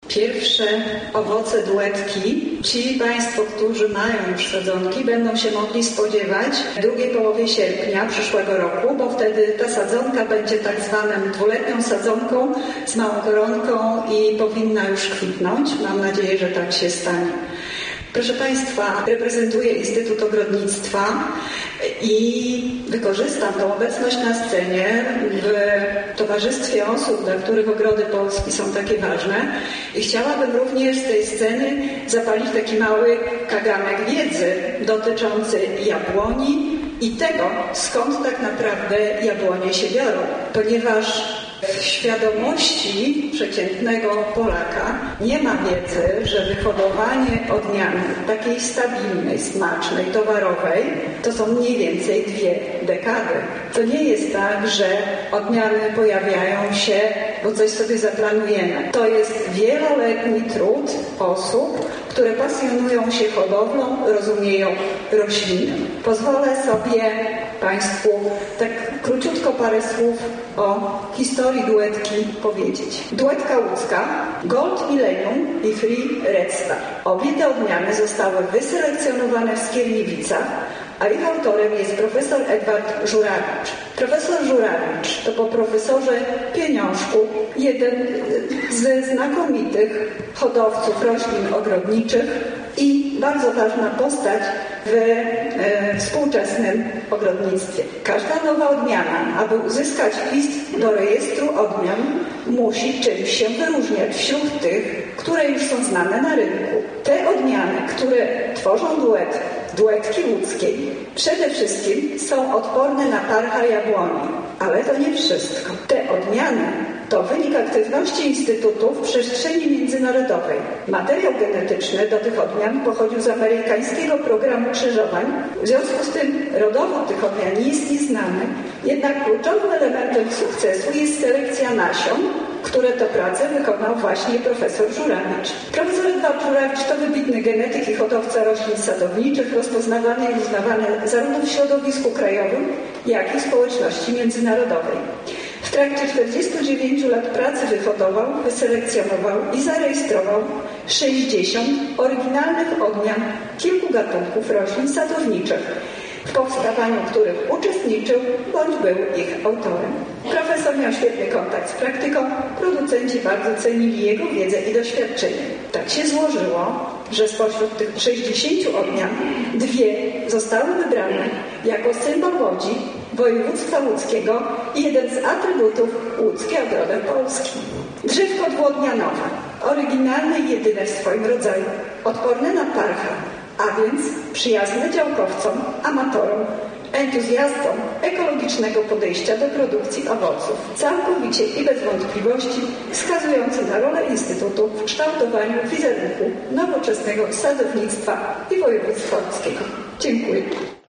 Pierwsze owoce duetki, ci Państwo, którzy mają już sadzonki, będą się mogli spodziewać w drugiej połowie sierpnia przyszłego roku, bo wtedy ta sadzonka będzie tak zwaną dwuletnią sadzonką z małą koronką i powinna już kwitnąć. Mam nadzieję, że tak się stanie. Proszę Państwa, reprezentuję Instytut Ogrodnictwa i wykorzystam tą obecność na scenie w towarzystwie osób, dla których ogrody Polski są takie ważne i chciałabym również z tej sceny zapalić taki mały kaganek wiedzy dotyczący jabłoni i tego, skąd tak naprawdę jabłonie się biorą, ponieważ w świadomości przeciętnego Polaka nie ma wiedzy, że wyhodowanie odmiany takiej stabilnej, smacznej, towarowej to są mniej więcej 2 dekady. To nie jest tak, że odmiany pojawiają się, bo coś sobie zaplanujemy. To jest wieloletni trud osób, które pasjonują się hodowlą, rozumieją rośliny. Pozwolę sobie Państwu tak króciutko parę słów o historii duetki powiedzieć. Duetka łódzka, Gold Millennium i Free Red Star. Obie te odmiany zostały wyselekcjonowane w Skierniewicach, a ich autorem jest profesor Edward Żurawicz. Profesor Żurawicz to po profesorze Pieniążku jeden ze znakomitych hodowców roślin ogrodniczych i bardzo ważna postać w współczesnym ogrodnictwie. Każda nowa odmiana, aby uzyskać wpis do rejestru odmian, musi czymś się wyróżniać wśród tych, które już są znane na rynku. Te odmiany, które tworzą duetki łódzkiej, przede wszystkim są odporne na parcha jabłoni, ale to nie wszystko. Te odmiany to wynik aktywności Instytutu w przestrzeni międzynarodowej. Materiał genetyczny do tych odmian pochodził z amerykańskiego programu krzyżowań. W związku z tym rodowo tych odmian jest nieznany, jednak kluczowym elementem sukcesu jest selekcja nasion, które to pracę wykonał właśnie profesor Żurawicz. Profesor Edward Żurawicz to wybitny genetyk i hodowca roślin sadowniczych, rozpoznawany i uznawany zarówno w środowisku krajowym, jak i w społeczności międzynarodowej. W trakcie 49 lat pracy wyhodował, wyselekcjonował i zarejestrował 60 oryginalnych odmian kilku gatunków roślin sadowniczych, w powstawaniu których uczestniczył bądź był ich autorem. Profesor miał świetny kontakt z praktyką, producenci bardzo cenili jego wiedzę i doświadczenie. Tak się złożyło, że spośród tych 60 odmian 2 zostały wybrane jako symbol Łodzi, województwa łódzkiego i jeden z atrybutów łódzkiej ogrody Polski. Drzewko dwuodmianowe, oryginalne i jedyne w swoim rodzaju, odporne na parcha, a więc przyjazne działkowcom, amatorom, entuzjastom ekologicznego podejścia do produkcji owoców, całkowicie i bez wątpliwości wskazujący na rolę Instytutu w kształtowaniu wizerunku nowoczesnego sadownictwa i województwa łódzkiego. Dziękuję.